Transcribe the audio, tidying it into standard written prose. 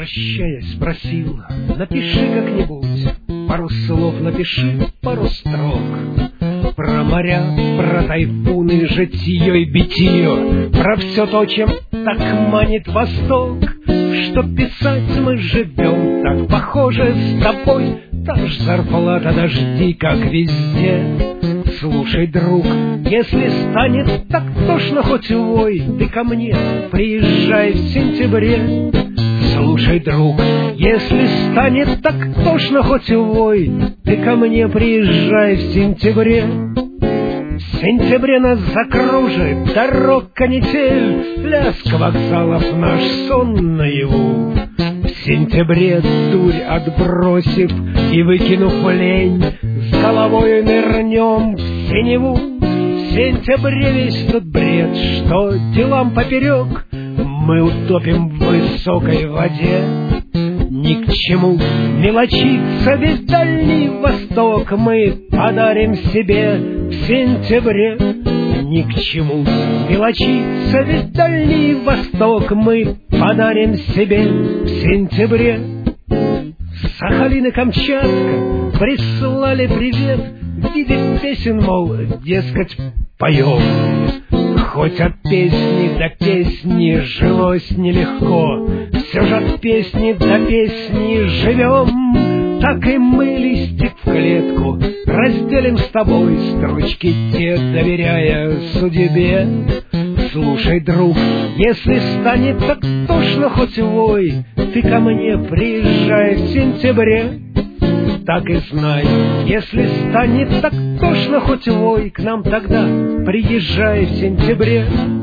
прощаясь, спросил: напиши как-нибудь пару слов, напиши пару строк про моря, про тайфуны, житье и битье, про все то, чем так манит Восток. Что писать мы живем так похоже с тобой, там ж зарплата, дожди, как везде. Слушай, друг, если станет так тошно хоть вой, ты ко мне приезжай в сентябре. Слушай, друг, если станет так тошно хоть вой, ты ко мне приезжай в сентябре. В сентябре нас закружит дорог канитель, лязг вокзалов наш сон наяву. В сентябре, дурь отбросив и выкинув лень, с головой нырнем в синеву. В сентябре весь тот бред, что делам поперек, мы утопим в высокой воде. Ни к чему мелочиться, весь Дальний Восток мы подарим себе в сентябре. Ни к чему мелочиться, весь Дальний Восток мы подарим себе в сентябре. Сахалин и Камчатка прислали привет в виде песен, мол, дескать, поем. Хоть от песни до песни жилось нелегко, все же от песни до песни живем. Так и мы листик в клетку разделим с тобой, строчки те доверяя судьбе. Слушай, друг, если станет так тошно хоть вой, ты ко мне приезжай в сентябре. Так и знай, если станет так тошно хоть вой, к нам тогда приезжай в сентябре.